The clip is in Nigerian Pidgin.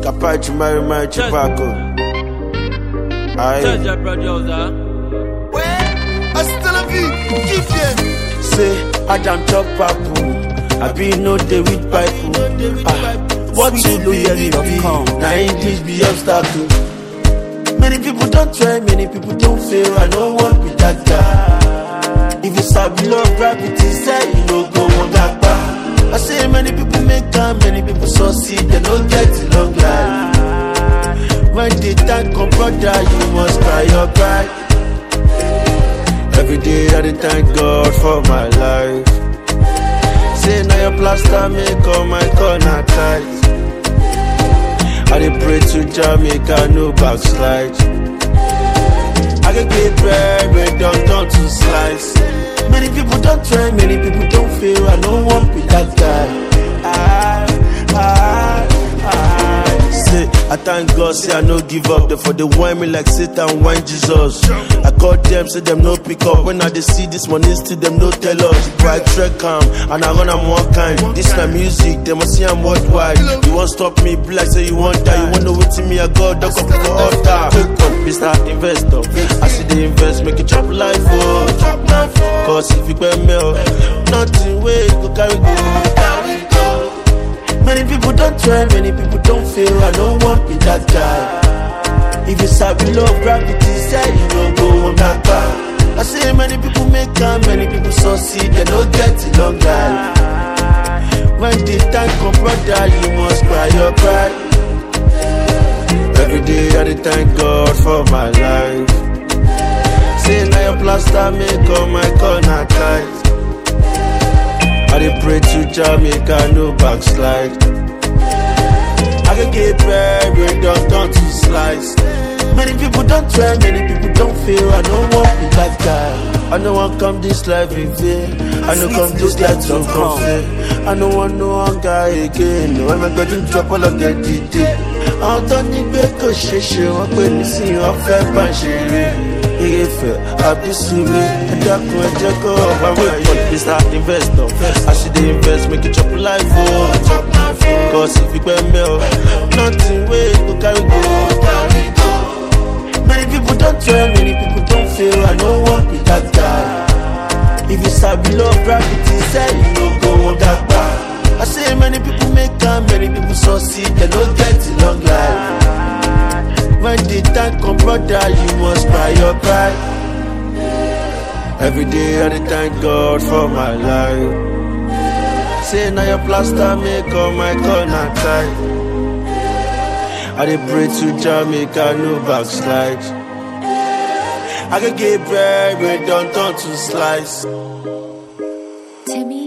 Capaz de marry Chivago. Aye. Hasta la vie, kiff Say, Adam chop papu. I be no day with pipe. What you do here be now English be obstacle. Many people don't try, many people don't fail. I don't want with that guy. If you sabi love gravity, say you no go on that bar. I say many people make time, many people succeed, they don't get a long life. When the time come, brother, you must cry your pride. Every day I dey thank God for my life. Say now your plaster make all my corner tight. I dey pray to Jamaica, no backslide. I can get bread, but don't turn to slice. Many people don't try, many people don't fail. I don't want with that guy. Say, I thank God, say I no give up. Therefore they whine me like Satan whine Jesus. I call them, say them no pick up. When I they see this money, still them no tell us. Bright track calm, and I run am one kind. This my music, they must see I'm worldwide. You won't stop me, be like say you won't die. You wanna wait till me, I go, duck up for altar. Take up, Mr. Investor. I see the invest, make it chop life, oh. Cause if you pay me, nothing way, go carry go. Many people don't try, many people don't fail. I don't want with that guy. If you sabi love gravity, say you no go on that bar. I say many people make time, many people succeed, they don't get a long life. When the time come, brother, you must cry your pride. Every day I dey thank God for my life. Say now your plaster make all my corner tight. I dey pray to Jamaica, no backslide. I can get bread, but don't turn to slice. Many people don't try, many people don't fail. I don't want with that guy. I don't want come this life in vain. I don't come this life to come. I don't want no hunger again. No, I'm not going to drop all of that detail. I don't need to go share. I'm going to see you off that banshee. I be sweet, and that could just go over my head. Mr. Investor, I see the invest, make it chop life, oh. Cause if you pay me, nothing way to carry go. Many people don't try, many people don't fail. I don't want with that guy. If you sabi love gravity, say you no go on that bar. I say many people make time, many people succeed, they don't get a long life. When the time come, brother, you must cry your pride. Every day I dey thank God for my life. Say now your plaster make all my corner tight. I dey pray to Jamaica, no backslide. I can get bread, but don't turn to slice. Timmy.